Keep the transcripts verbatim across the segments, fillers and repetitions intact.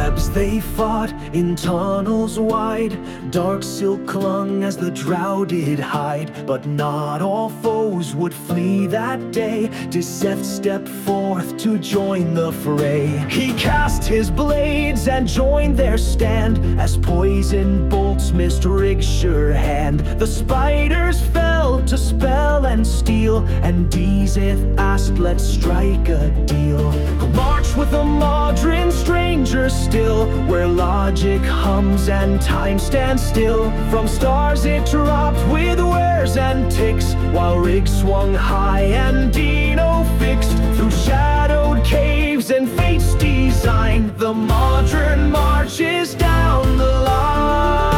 webs they fought in tunnels wide, dark silk clung as the drow did hide. But not all foes would flee that day. Diseth stepped forth to join the fray. He cast his blades and joined their stand, as poison bolts missed Rigshur hand. The spiders fell to spell and steel, and Diseth asked, let's strike a deal. March with a Modron stranger still, where logic hums and time stands still. From stars it dropped with wares and ticks, while Rig swung high and Dino fixed. Through shadowed caves and fate's design, the Modron marches down the line.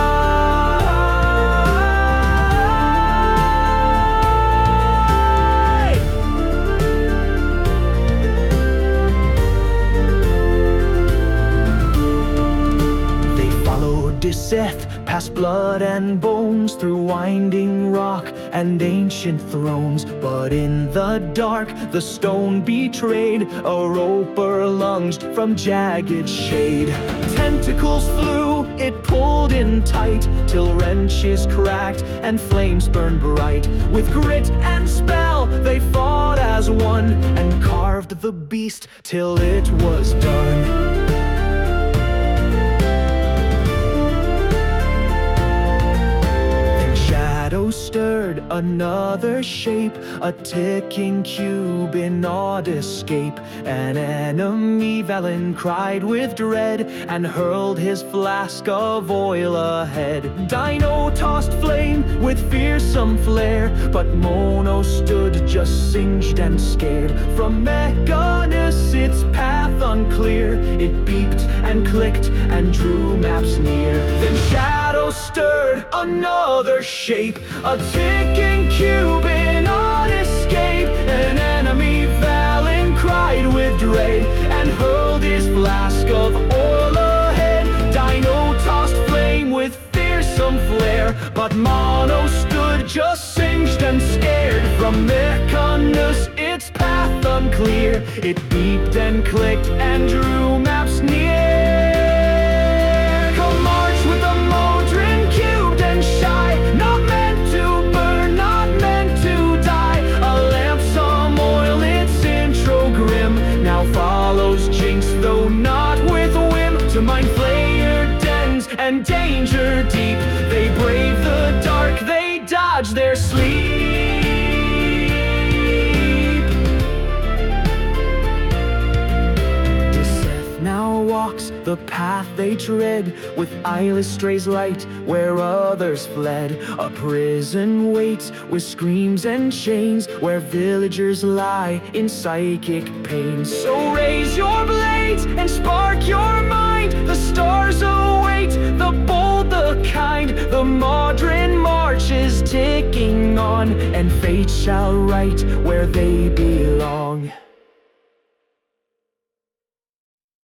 Diseth past blood and bones, through winding rock and ancient thrones. But in the dark the stone betrayed a roper lunged from jagged shade. Tentacles flew, it pulled in tight, till wrenches cracked and flames burned bright. With grit and spell they fought as one, and carved the beast till it was done. Stirred another shape, a ticking cube in odd escape. An enemy Velen cried with dread, and hurled his flask of oil ahead. Dino tossed flame with fearsome flare, but Mono stood just singed and scared. From Mechanus its path unclear, it beeped and clicked and drew maps near. Then Shadow stirred another shape, a ticking cube in odd escape. An enemy Velen cried with dread, and hurled his flask of oil ahead. Dino tossed flame with fearsome flare, but Mono stood just singed and scared. From Mechanus its path unclear, it beeped and clicked and drew maps near. Come march with a Modron cubed and shy, not meant to burn, not meant to die. A lamp, some oil, its intro grim, now follows Jinx, though not with whim. To Mind Flayer dens and danger deep, they brave the dark, they dodge their sleep. Diseth now walks the path they tread, with eyeless strays light where others fled. A prison waits with screams and chains, where villagers lie in psychic pain. So raise your blades and spark your mind, the stars await the bold, the kind. The Modron march is ticking on, and fate shall right where they belong.